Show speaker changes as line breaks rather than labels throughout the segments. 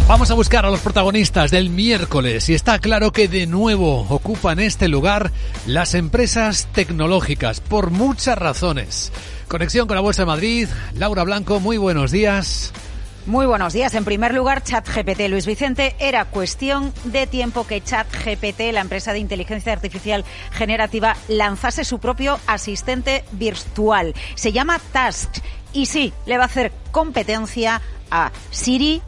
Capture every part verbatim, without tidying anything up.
Vamos a buscar a los protagonistas del miércoles y está claro que de nuevo ocupan este lugar las empresas tecnológicas por muchas razones. Conexión con la Bolsa de Madrid. Laura Blanco, muy buenos días.
Muy buenos días. En primer lugar, ChatGPT. Luis Vicente, era cuestión de tiempo que ChatGPT, la empresa de inteligencia artificial generativa, lanzase su propio asistente virtual. Se llama Task y sí, le va a hacer competencia a Siri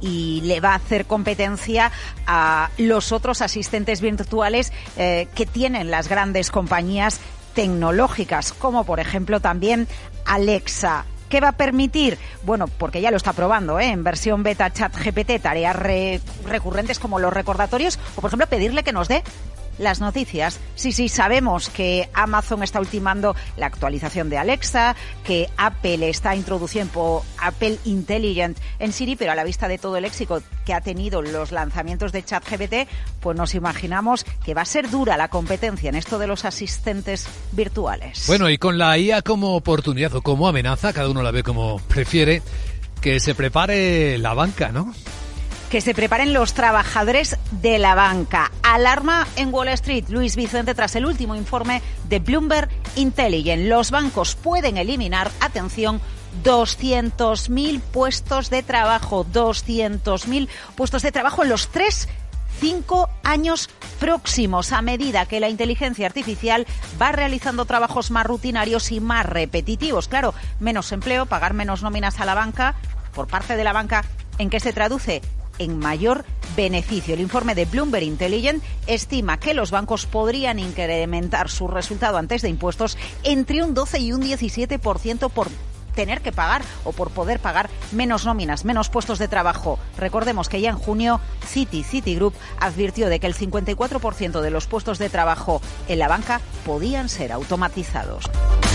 y le va a hacer competencia a los otros asistentes virtuales eh, que tienen las grandes compañías tecnológicas, como por ejemplo también Alexa. ¿Qué va a permitir? Bueno, porque ya lo está probando, ¿eh? En versión beta ChatGPT, tareas re- recurrentes como los recordatorios o, por ejemplo, pedirle que nos dé las noticias. Sí, sí, sabemos que Amazon está ultimando la actualización de Alexa, que Apple está introduciendo Apple Intelligent en Siri, pero a la vista de todo el éxito que ha tenido los lanzamientos de ChatGPT, pues nos imaginamos que va a ser dura la competencia en esto de los asistentes virtuales.
Bueno, y con la I A como oportunidad o como amenaza, cada uno la ve como prefiere, que se prepare la banca, ¿no?
Que se preparen los trabajadores de la banca. Alarma en Wall Street, Luis Vicente, tras el último informe de Bloomberg Intelligence. Los bancos pueden eliminar, atención, doscientos mil puestos de trabajo. doscientos mil puestos de trabajo en los tres, cinco años próximos, a medida que la inteligencia artificial va realizando trabajos más rutinarios y más repetitivos. Claro, menos empleo, pagar menos nóminas a la banca, por parte de la banca, ¿en qué se traduce? En mayor beneficio. El informe de Bloomberg Intelligence estima que los bancos podrían incrementar su resultado antes de impuestos entre un doce y un diecisiete por ciento por tener que pagar o por poder pagar menos nóminas, menos puestos de trabajo. Recordemos que ya en junio Citi, Citigroup advirtió de que el cincuenta y cuatro por ciento de los puestos de trabajo en la banca podían ser automatizados.